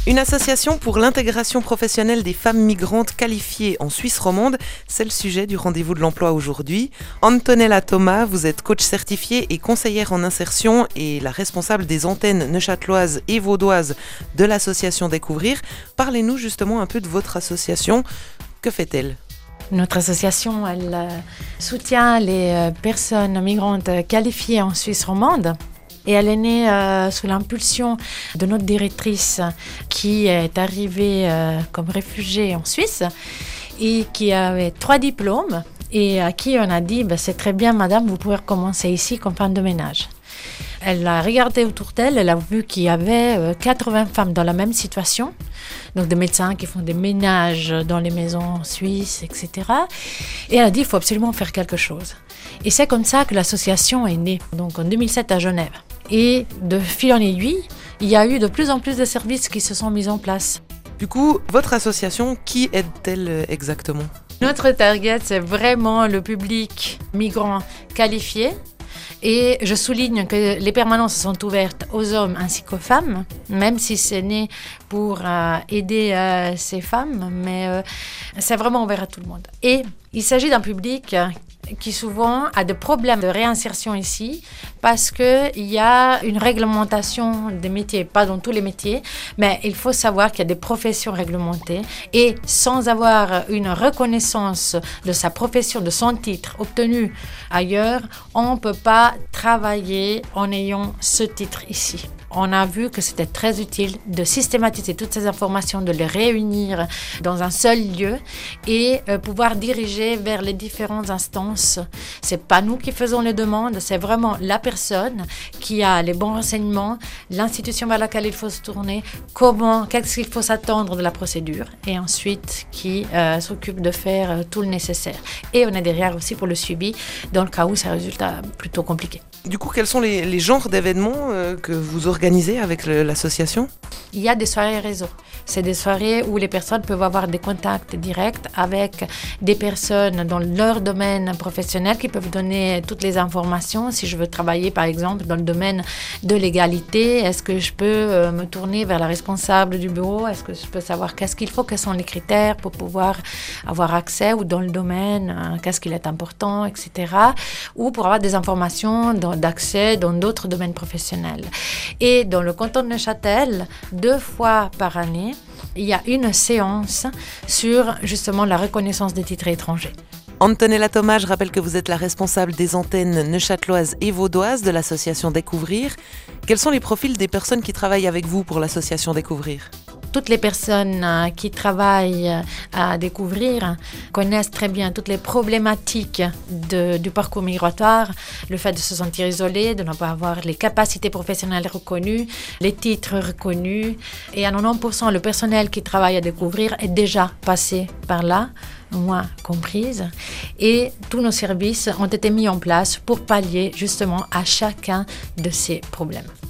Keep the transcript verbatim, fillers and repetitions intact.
Une association pour l'intégration professionnelle des femmes migrantes qualifiées en Suisse romande, c'est le sujet du rendez-vous de l'emploi aujourd'hui. Antonella Thomas, vous êtes coach certifiée et conseillère en insertion et la responsable des antennes neuchâteloises et vaudoises de l'association Découvrir. Parlez-nous justement un peu de votre association. Que fait-elle ? Notre association, elle euh, soutient les euh, personnes migrantes qualifiées en Suisse romande. Et elle est née euh, sous l'impulsion de notre directrice qui est arrivée euh, comme réfugiée en Suisse et qui avait trois diplômes et à qui on a dit bah, « c'est très bien madame, vous pouvez recommencer ici comme femme de ménage ». Elle a regardé autour d'elle, elle a vu qu'il y avait quatre-vingts femmes dans la même situation, donc des médecins qui font des ménages dans les maisons suisses, et cetera. Et elle a dit il faut absolument faire quelque chose. Et c'est comme ça que l'association est née, donc en deux mille sept à Genève. Et de fil en aiguille, il y a eu de plus en plus de services qui se sont mis en place. Du coup, votre association, qui aide-t-elle exactement ? Notre target, c'est vraiment le public migrant qualifié. Et je souligne que les permanences sont ouvertes aux hommes ainsi qu'aux femmes, même si c'est né pour euh, aider euh, ces femmes, mais euh, c'est vraiment ouvert à tout le monde. Et il s'agit d'un public qui souvent a des problèmes de réinsertion ici parce qu'il y a une réglementation des métiers, pas dans tous les métiers, mais il faut savoir qu'il y a des professions réglementées et sans avoir une reconnaissance de sa profession, de son titre obtenu ailleurs, on ne peut pas travailler en ayant ce titre ici. On a vu que c'était très utile de systématiser toutes ces informations, de les réunir dans un seul lieu et euh, pouvoir diriger vers les différentes instances. C'est pas nous qui faisons les demandes, c'est vraiment la personne qui a les bons renseignements, l'institution vers laquelle il faut se tourner, comment, qu'est-ce qu'il faut s'attendre de la procédure et ensuite qui euh, s'occupe de faire euh, tout le nécessaire. Et on est derrière aussi pour le suivi dans le cas où ça résulte plutôt compliqué. Du coup, quels sont les, les genres d'événements euh, que vous organisez avec le, l'association ? Il y a des soirées réseau. C'est des soirées où les personnes peuvent avoir des contacts directs avec des personnes dans leur domaine professionnel qui peuvent donner toutes les informations. Si je veux travailler, par exemple, dans le domaine de l'égalité, est-ce que je peux euh, me tourner vers la responsable du bureau ? Est-ce que je peux savoir qu'est-ce qu'il faut, quels sont les critères pour pouvoir avoir accès ou dans le domaine, euh, qu'est-ce qu'il est important, et cetera. Ou pour avoir des informations dans d'accès dans d'autres domaines professionnels. Et dans le canton de Neuchâtel, deux fois par année, il y a une séance sur justement la reconnaissance des titres étrangers. Antonella Thomas, je rappelle que vous êtes la responsable des antennes neuchâteloises et vaudoises de l'association Découvrir. Quels sont les profils des personnes qui travaillent avec vous pour l'association Découvrir ? Toutes les personnes qui travaillent à Découvrir connaissent très bien toutes les problématiques de, du parcours migratoire, le fait de se sentir isolé, de ne pas avoir les capacités professionnelles reconnues, les titres reconnus. Et à quatre-vingt-dix pour cent, le personnel qui travaille à Découvrir est déjà passé par là, moi comprise. Et tous nos services ont été mis en place pour pallier justement à chacun de ces problèmes.